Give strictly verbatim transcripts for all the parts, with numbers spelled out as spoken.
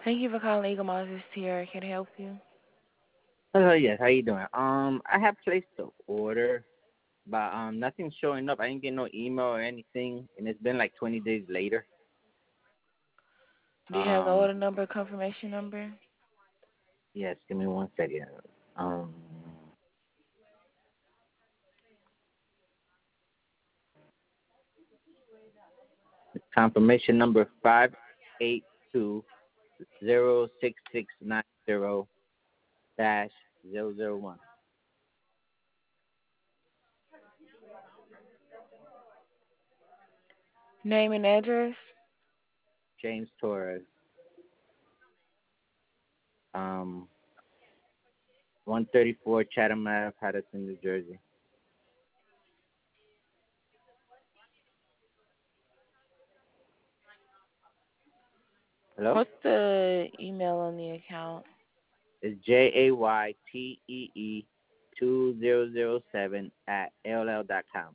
Thank you for calling Eagle Moss. This is Tiara. Can I help you? Hello, yes. How you doing? Um, I have placed the order, but um, nothing's showing up. I didn't get no email or anything, and it's been like twenty days later. Do you have the Um, order number, confirmation number? yes. Give me one second. Um, confirmation number five eight two zero six six nine zero dash zero zero one. Name and address? James Torres. Um, one thirty four Chatham Ave, Paterson, New Jersey. Hello. What's the email on the account? It's J A Y T E E two zero zero seven at A O L dot com.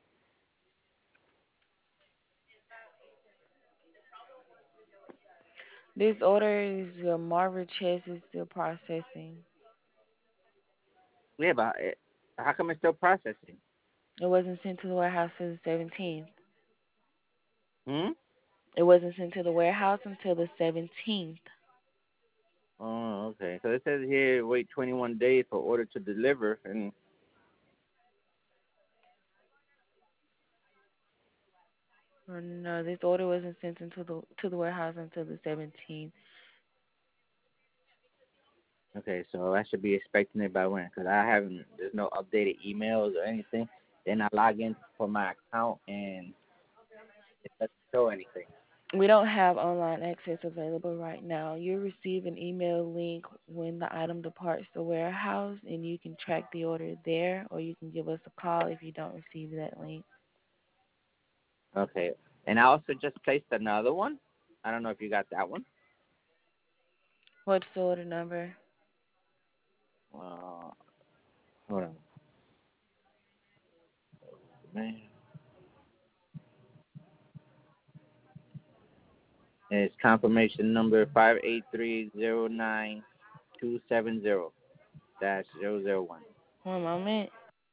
This order is your Marver chest is still processing. Yeah, but it, how come it's still processing? It wasn't sent to the warehouse till the seventeenth. Hmm. It wasn't sent to the warehouse until the seventeenth. Oh, okay. So it says here wait twenty-one days for order to deliver, and Or no, this order wasn't sent into the to the warehouse until the seventeenth. okay, so I should be expecting it by when? Because I haven't. There's no updated emails or anything. Then I log in for my account and it doesn't show anything. We don't have online access available right now. You'll receive an email link when the item departs the warehouse, and you can track the order there, or you can give us a call if you don't receive that link. Okay, and I also just placed another one. I don't know if you got that one. What's the order number? Uh, hold on, man. It's confirmation number five eight three zero nine two seven zero dash zero zero one. One moment.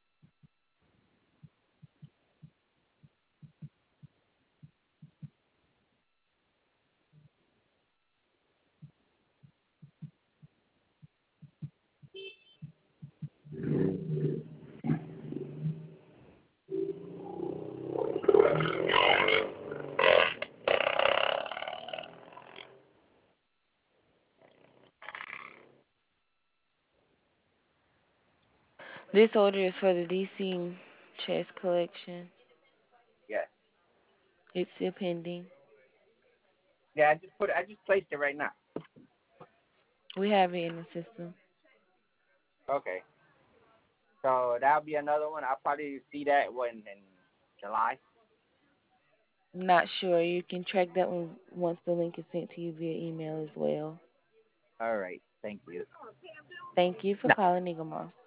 This order is for the D C chess collection. Yes. It's still pending. Yeah, I just put it, I just placed it right now. We have it in the system. Okay. So that'll be another one. I'll probably see that one in July. Not sure. You can track that one once the link is sent to you via email as well. All right. Thank you. Thank you for No. calling Eagle Moss.